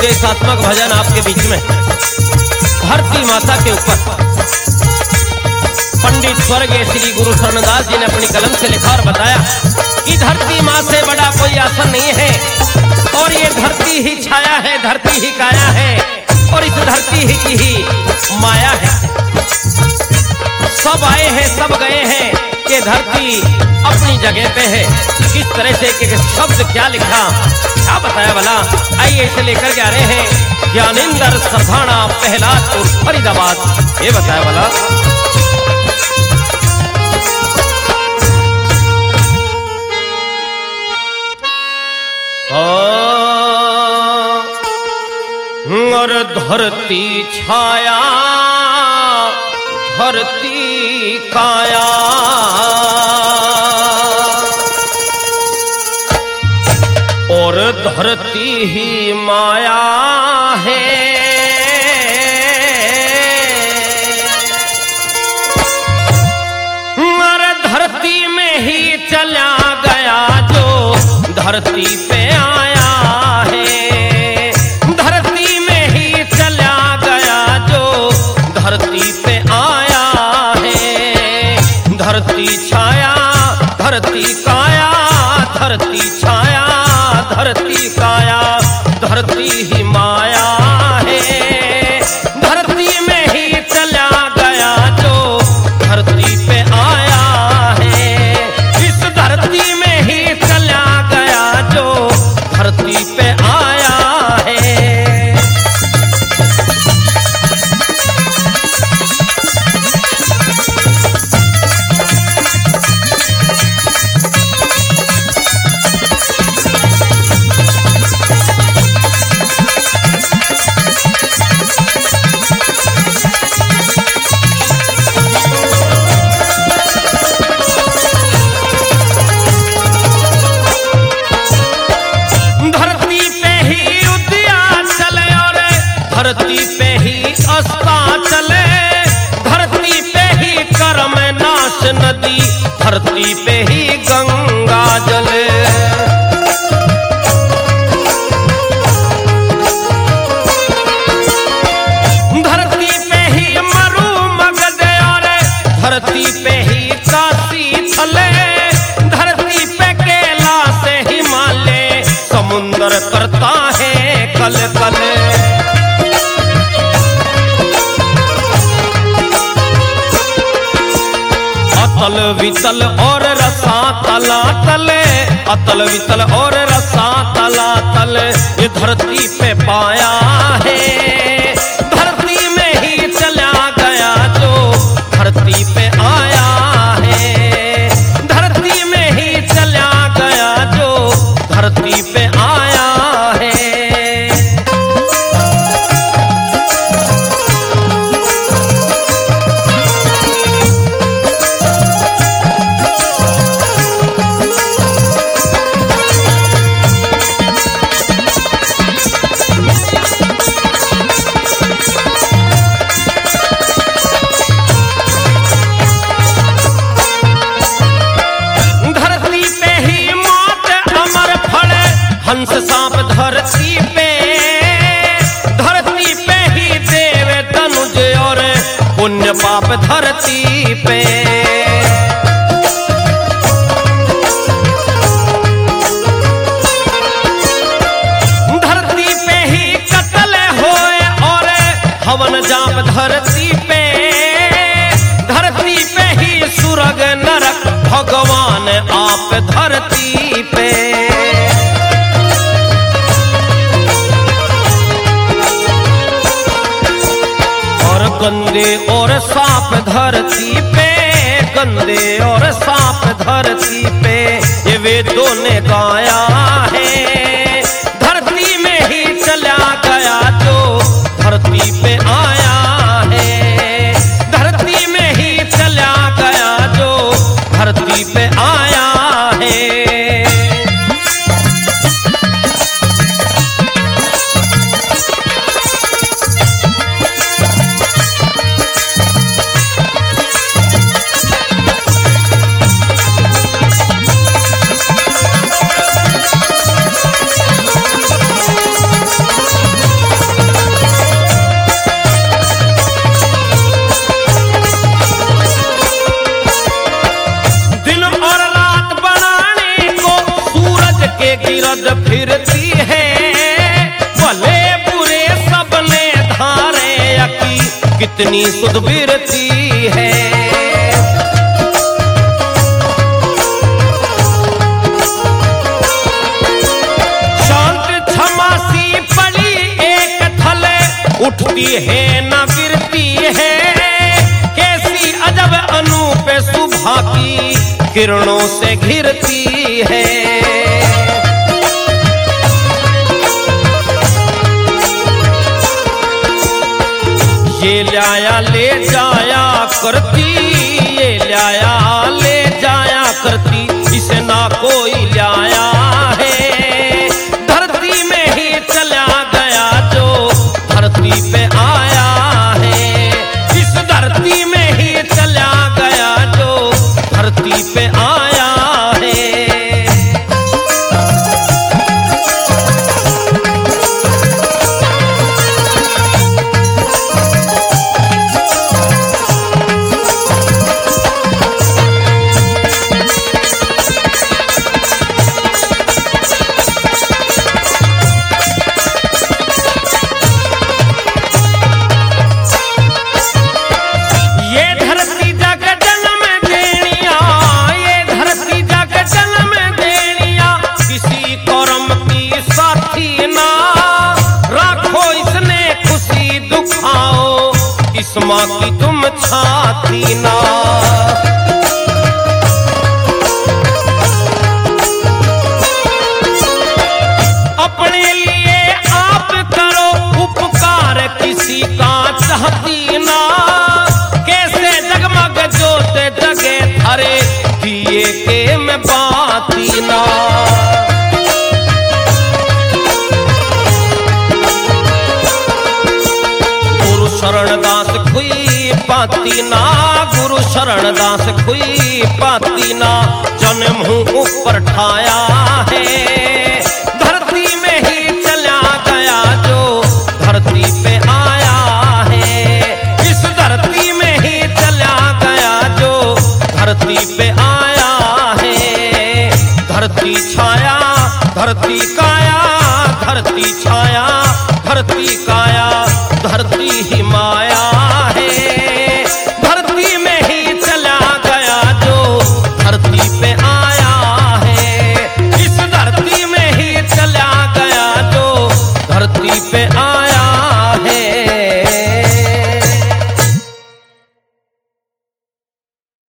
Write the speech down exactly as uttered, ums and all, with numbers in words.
उपदेशात्मक भजन आपके बीच में। धरती माता के ऊपर पंडित स्वर्गीय श्री गुरु शरणदास जी ने अपनी कलम से लिखा और बताया कि धरती माँ से बड़ा कोई आसन नहीं है, और ये धरती ही छाया है, धरती ही काया है, और इस धरती ही की ही माया है। सब आए हैं, सब गए हैं, ये धरती अपनी जगह पे है। किस तरह से एक एक शब्द क्या लिखा, क्या बताया भला। आइए इसे लेकर के आ रहे हैं ज्ञानेंद्र सरधाना पहलादपुर फरीदाबाद। ये बताया भला। और धरती छाया धरती काया, और धरती ही माया है। और धरती में ही चला गया जो धरती पे आया है। धरती में ही चला गया जो धरती पे आया है। धरती छाया धरती काया, धरती छाया धरती काया, धरती ही माया है। धरती में ही चला गया जो धरती पे आया है। इस धरती में ही चला गया जो धरती पे आया है। धरती पे ही अस्ताचल, धरती पे ही कर्म नाश नदी, धरती पे ही गंगा जल। धरती पे ही मरु मगध, और धरती पे ही काशी थले। धरती पे कैलाश हिमालय, समुद्र करता है कल कल। अतल वितल और रसा तला तले, अतल वितल और रसा तला तल, ये धरती पे पाया है। धरती में ही चला गया जो धरती पे आया है। धरती में ही चला गया जो धरती पे आया है। हंस सांप धरती पे, धरती पे ही देव तनुज, और पुण्य पाप धरती पे। धरती पे ही कत्ल होए और हवन जाप धरती पे। धरती पे ही सुरग नरक भगवान आप धरती पे। गंदे और सांप धरती पे, गंदे और सांप धरती पे, ये वेदों ने गाया है। धरती में ही चला गया जो धरती पे आया है। धरती में ही चला गया जो धरती पे आया है। कितनी सुध बिरती है। शांत क्षमासी पड़ी एक थले, उठती है न गिरती है। कैसी अजब अनूप सुभा की किरणों से घिरती है। ये लाया ले जाया करती, ये लाया ले जाया करती, इसे ना कोई लाया है। धरती में ही चला गया जो धरती पे आया है। इस धरती में ही चला गया जो धरती पे आया है। माँ की तुम छाती ना। अपने लिए आप करो उपकार, किसी का चाहती ना। कैसे जगमग जोते जगे थारे दिए के में बाती ना। शरण दास खुई पाती ना, गुरु शरण दास खुई पाती ना। जन्म हूँ ऊपर ठाया है।